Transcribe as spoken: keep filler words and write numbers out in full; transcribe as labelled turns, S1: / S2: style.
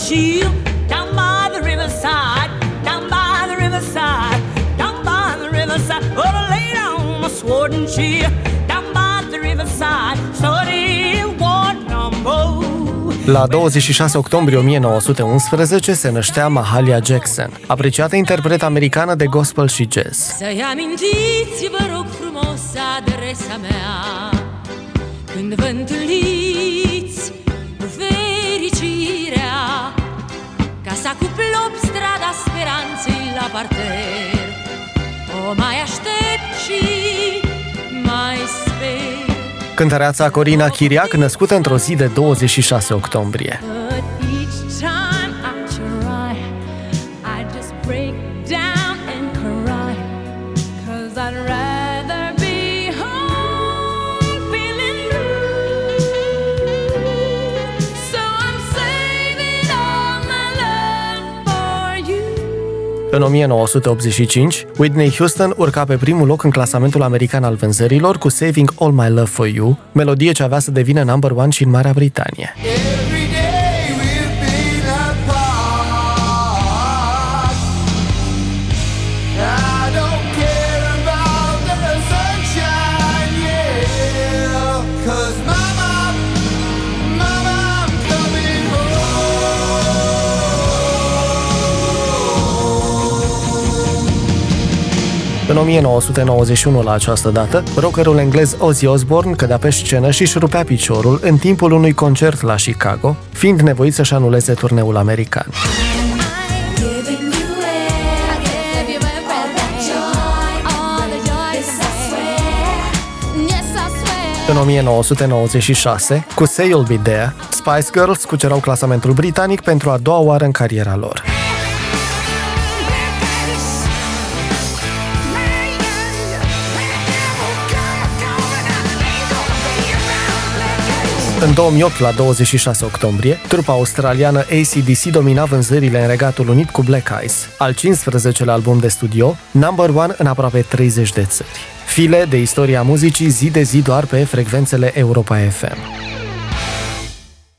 S1: shield down by the riverside, down by the riverside, down by the riverside. Oh, I lay down my sword and shield down by the riverside. So it war number.
S2: La douăzeci și șase octombrie o mie nouă sute unsprezece se năștea Mahalia Jackson, apreciată interpretă americană de gospel și jazz.
S1: Să-i amintiți, vă rog frumos, adresa mea, când vă întâlniți cu fericirea, casa cu plop, strada speranței la parter. O mai aștept și mai sper.
S2: Cântăreața Corina Chiriac, născută într-o zi de douăzeci și șase octombrie. În o mie nouă sute optzeci și cinci, Whitney Houston urca pe primul loc în clasamentul american al vânzărilor cu Saving All My Love For You, melodie ce avea să devină number one și în Marea Britanie. În o mie nouă sute nouăzeci și unu, la această dată, rockerul englez Ozzy Osbourne cădea pe scenă și își rupea piciorul în timpul unui concert la Chicago, fiind nevoit să-și anuleze turneul american. În o mie nouă sute nouăzeci și șase, cu Say You'll Be There, Spice Girls cucerau clasamentul britanic pentru a doua oară în cariera lor. În două mii opt, la douăzeci și șase octombrie, trupa australiană A C D C domina vânzările în Regatul Unit cu Black Eyes, al cincisprezecelea album de studio, number one în aproape treizeci de țări. File de istoria muzicii zi de zi doar pe frecvențele Europa F M.